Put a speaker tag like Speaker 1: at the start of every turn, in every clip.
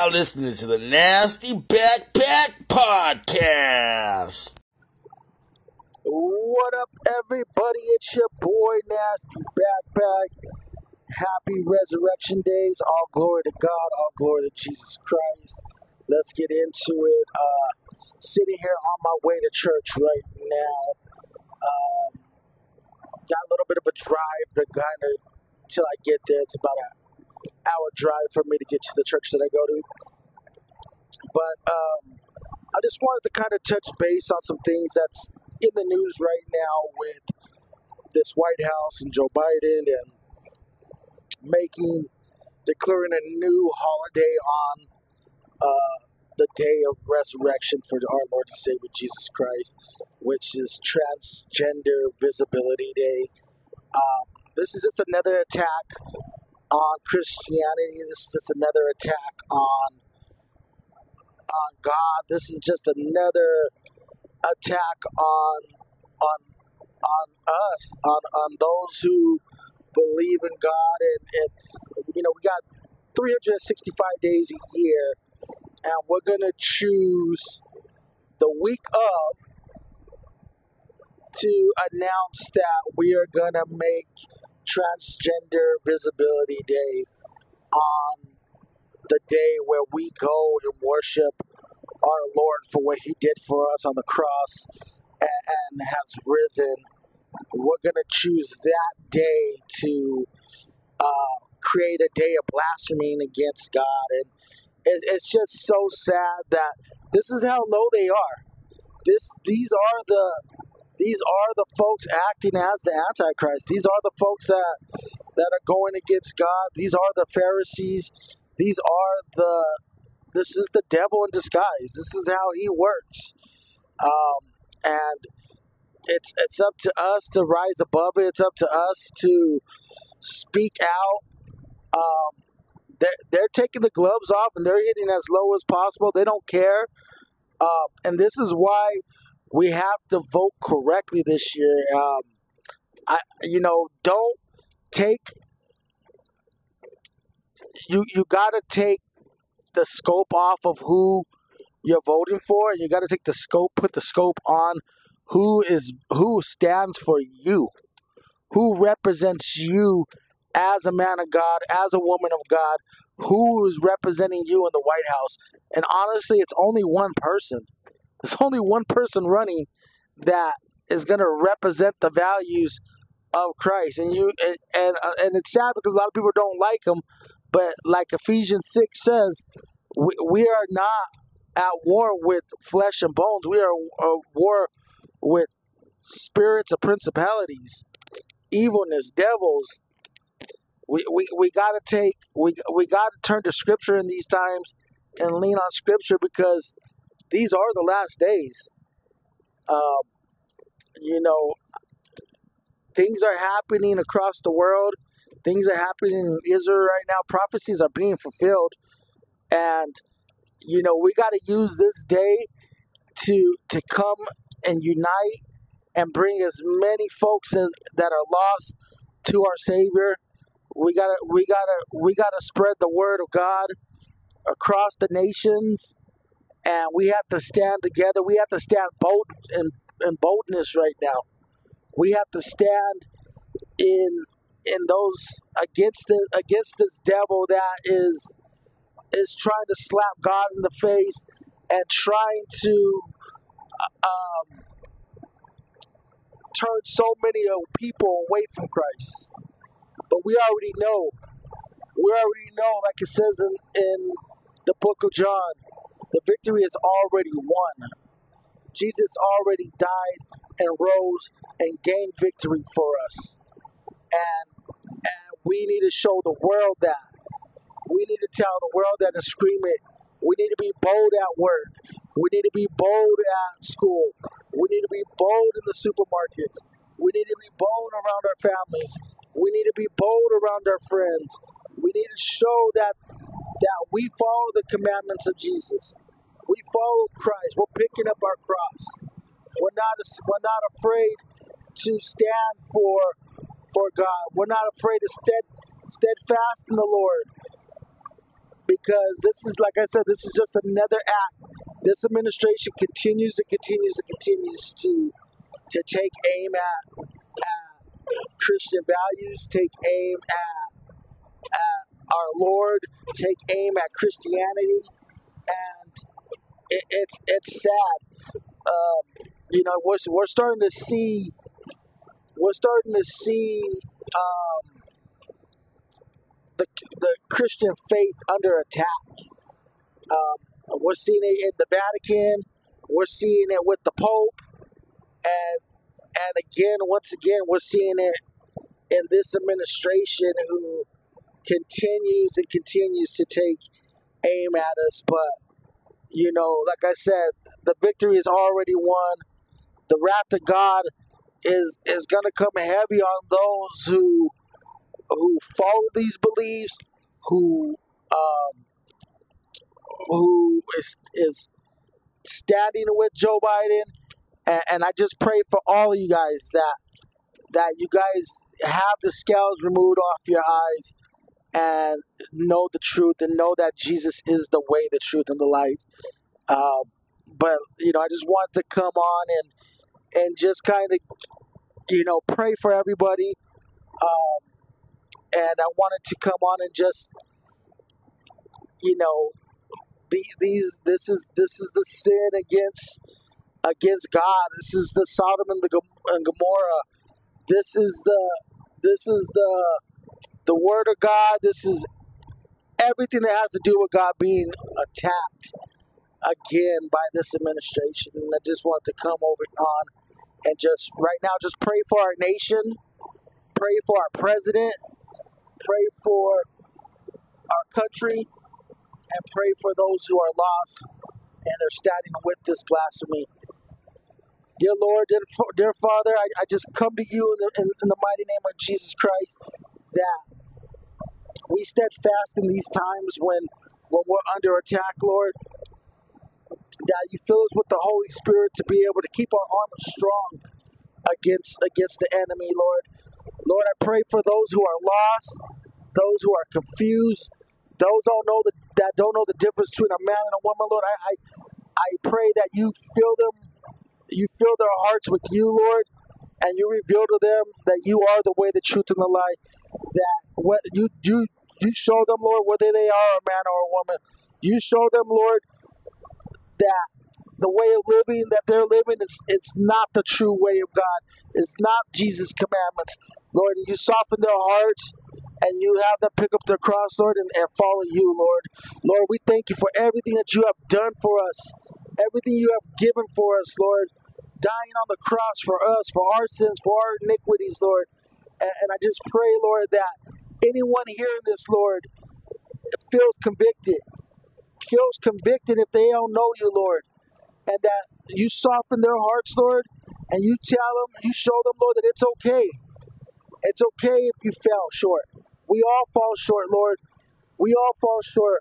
Speaker 1: now listening to the Nasty Backpack Podcast.
Speaker 2: What up, everybody? It's your boy, Nasty Backpack. Happy Resurrection Days. All glory to God. All glory to Jesus Christ. Let's get into it. Sitting here on my way to church right now. Got a little bit of a drive to kind of till I get there. It's about an hour drive for me to get to the church that I go to. But I just wanted to kind of touch base on some things that's in the news right now with this White House and Joe Biden and declaring a new holiday on the day of resurrection for our Lord and Savior Jesus Christ, which is Transgender Visibility Day. This is just another attack on Christianity. This is just another attack on God. This is just another attack on us, on those who believe in God. And we got 365 days a year, and we're going to choose the week of to announce that we are going to make Transgender Visibility Day on the day where we go and worship our Lord for what He did for us on the cross and has risen. We're going to choose that day to create a day of blaspheming against God. And it's just so sad that this is how low they are. These are the folks acting as the Antichrist. These are the folks that are going against God. These are the Pharisees. This is the devil in disguise. This is how he works. And it's up to us to rise above it. It's up to us to speak out. They're taking the gloves off and they're hitting as low as possible. They don't care. And this is why we have to vote correctly this year. Don't take. You gotta take the scope off of who you're voting for. You gotta put the scope on who stands for you, who represents you as a man of God, as a woman of God, who is representing you in the White House. And honestly, it's only one person. There's only one person running that is going to represent the values of Christ. And it's sad because a lot of people don't like him. But like Ephesians 6 says, we are not at war with flesh and bones. We are at war with spirits of principalities, evilness, devils. We gotta turn to Scripture in these times and lean on Scripture because these are the last days. Things are happening across the world. Things are happening in Israel right now. Prophecies are being fulfilled. And, we got to use this day to come and unite and bring as many folks that are lost to our Savior. We gotta spread the word of God across the nations. And we have to stand together. We have to stand bold in boldness right now. We have to stand in those against this devil that is trying to slap God in the face and trying to turn so many people away from Christ. But we already know, like it says in the book of John, the victory is already won. Jesus already died and rose and gained victory for us. And we need to show the world that. We need to tell the world that and scream it. We need to be bold at work. We need to be bold at school. We need to be bold in the supermarkets. We need to be bold around our families. We need to be bold around our friends. We need to show that we follow the commandments of Jesus. We follow Christ. We're picking up our cross. We're not afraid to stand for God. We're not afraid to steadfast in the Lord. because this is, like I said, this is just another act. This administration continues and continues and continues to take aim at Christian values, take aim at our Lord, take aim at Christianity, and it's sad. We're starting to see the Christian faith under attack. We're seeing it in the Vatican. We're seeing it with the Pope, and again, once again, we're seeing it in this administration who continues and continues to take aim at us. But like I said, the victory is already won. The wrath of God is going to come heavy on those who follow these beliefs, who is standing with Joe Biden, and I just pray for all of you guys that you guys have the scales removed off your eyes and know the truth and know that Jesus is the way, the truth, and the life. But I just want to come on and just kind of pray for everybody. And I wanted to come on and just this is the sin against God. This is the Sodom and Gomorrah. This is the word of God. This is everything that has to do with God being attacked again by this administration. And I just want to come over on and just right now just pray for our nation, pray for our president, pray for our country, and pray for those who are lost and are standing with this blasphemy. Dear Lord, dear Father, I just come to you in the mighty name of Jesus Christ, that we steadfast in these times when we're under attack, Lord, that you fill us with the Holy Spirit to be able to keep our armor strong against the enemy, Lord. Lord, I pray for those who are lost, those who are confused, those that don't know the difference between a man and a woman, Lord. I pray that you fill their hearts with you, Lord, and you reveal to them that you are the way, the truth, and the life. That what you show them, Lord, whether they are a man or a woman. You show them, Lord, that the way of living that they're living it's not the true way of God. It's not Jesus' commandments, Lord. You soften their hearts and you have them pick up their cross, Lord, and follow you, Lord. Lord, we thank you for everything that you have done for us, everything you have given for us, Lord, dying on the cross for us, for our sins, for our iniquities, Lord. And I just pray, Lord, that anyone hearing this, Lord, feels convicted if they don't know you, Lord, and that you soften their hearts, Lord, and you show them, Lord, that it's okay. It's okay if you fell short. We all fall short, Lord. We all fall short.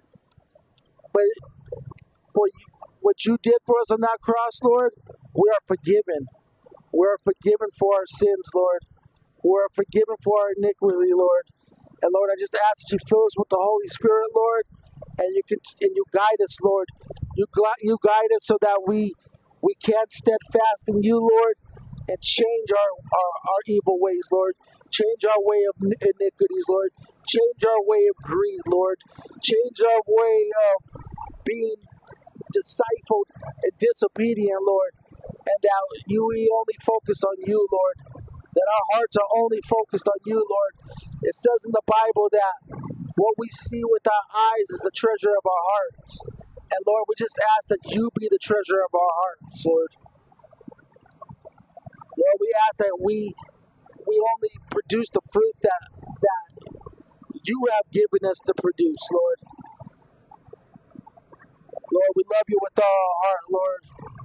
Speaker 2: But for what you did for us on that cross, Lord, we are forgiven. We are forgiven for our sins, Lord. We are forgiven for our iniquity, Lord. And Lord, I just ask that you fill us with the Holy Spirit, Lord, and you guide us, Lord. You guide us so that we can steadfast in you, Lord, and change our evil ways, Lord. Change our way of iniquities, Lord. Change our way of greed, Lord. Change our way of being deceitful and disobedient, Lord. And that we only focus on you, Lord. That our hearts are only focused on you, Lord. It says in the Bible that what we see with our eyes is the treasure of our hearts. And Lord, we just ask that you be the treasure of our hearts, Lord. Lord, we ask that we only produce the fruit that you have given us to produce, Lord. Lord, we love you with all our heart, Lord.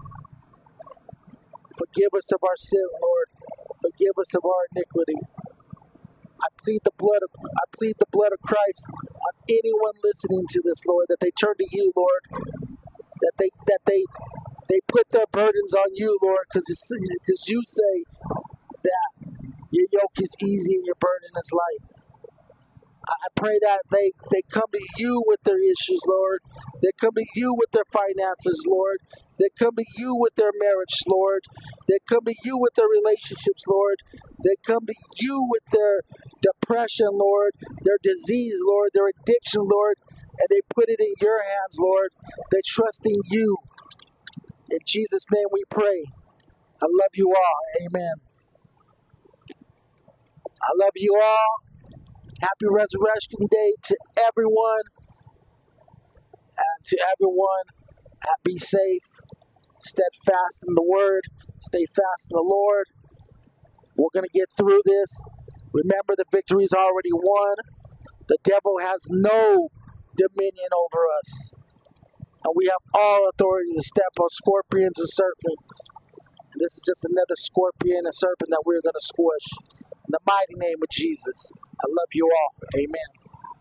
Speaker 2: Forgive us of our sin, Lord. Forgive us of our iniquity. I plead the blood of Christ on anyone listening to this, Lord, that they turn to you, Lord. That they put their burdens on you, Lord, because you say that your yoke is easy and your burden is light. I pray that they come to you with their issues, Lord. They come to you with their finances, Lord. They come to you with their marriage, Lord. They come to you with their relationships, Lord. They come to you with their depression, Lord, their disease, Lord, their addiction, Lord, and they put it in your hands, Lord. They trust in you. In Jesus' name we pray. I love you all. Amen. I love you all. Happy Resurrection Day to everyone. And to everyone, be safe. Steadfast in the Word. Stay fast in the Lord. We're going to get through this. Remember, the victory is already won. The devil has no dominion over us. And we have all authority to step on scorpions and serpents. And this is just another scorpion and serpent that we're going to squish. In the mighty name of Jesus. I love you all. Amen.